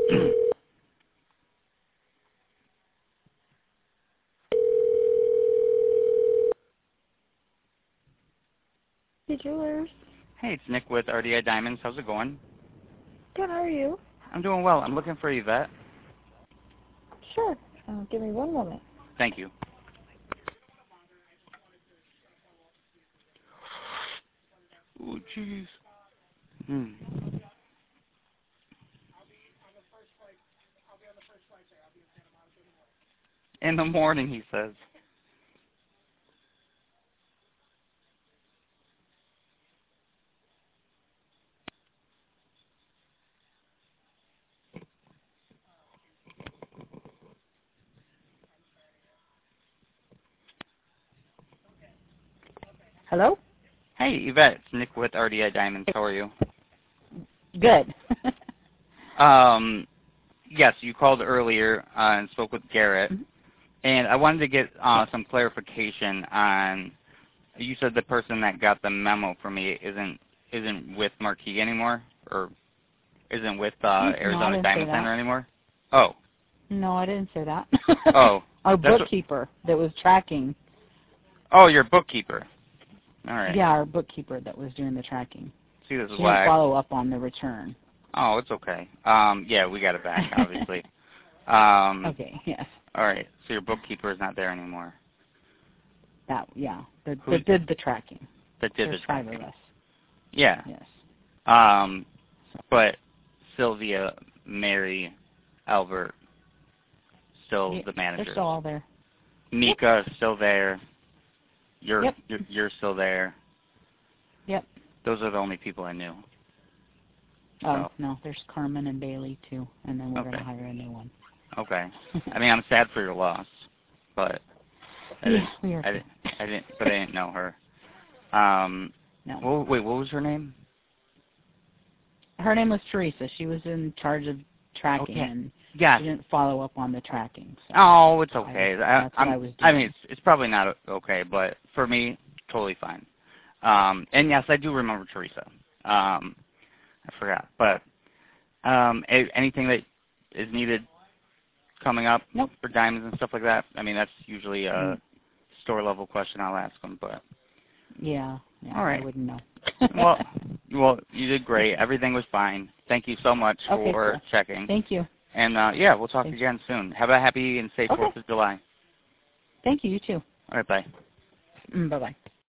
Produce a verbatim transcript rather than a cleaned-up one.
Hey, Jewelers. Hey, it's Nick with R D I Diamonds. How's it going? Good, how are you? I'm doing well. I'm looking for Yvette. Sure. Uh, give me one moment. Thank you. Oh, jeez. Hmm. In the morning, he says. Hello? Hey, Yvette. It's Nick with R D I Diamonds. How are you? Good. um, yes, you called earlier uh, and spoke with Garrett. Mm-hmm. And I wanted to get uh, some clarification on, you said the person that got the memo from me isn't isn't with Marquis anymore, or isn't with uh, No, Arizona I didn't Diamond say Center that. anymore? Oh. No, I didn't say that. Oh. Our That's bookkeeper that was tracking. what, oh, your bookkeeper. All right. Yeah, our bookkeeper that was doing the tracking. See, this is She why. didn't I, follow up on the return. oh, it's okay. Um, yeah, we got it back, obviously. um, Okay, yes. All right. So your bookkeeper is not there anymore. That, yeah, that, Who that did the tracking. that did There's the five tracking? of us. Yeah. Yes. Um, but Sylvia, Mary, Albert, still Yeah, the managers. they're still all there. Mika is still there. You're, Yep. you're you're still there. Yep. Those are the only people I knew. Oh, So. no, there's Carmen and Bailey, too, and then we're Okay. going to hire a new one. Okay. I mean, I'm sad for your loss, but I yeah, didn't, we are. I didn't, I didn't, but I didn't know her. Um, No. well, wait, what was her name? Her name was Teresa. She was in charge of tracking, Okay. and Yes. she didn't follow up on the tracking. So Oh, it's okay. I, I, that's I'm, what I was I doing. mean, it's it's probably not okay, but for me, totally fine. Um, and yes, I do remember Teresa. Um, I forgot, but um, a- anything that is needed coming up Nope. for diamonds and stuff like that. I mean, that's usually a Mm. store level question. I'll ask them, but Yeah, yeah, all right. I wouldn't know. well, well, you did great. Everything was fine. Thank you so much Okay, for cool. checking. Thank you. And uh, yeah, we'll talk Thanks. again soon. Have a happy and safe Okay. Fourth of July. Thank you. You too. All right, bye. Mm, bye bye.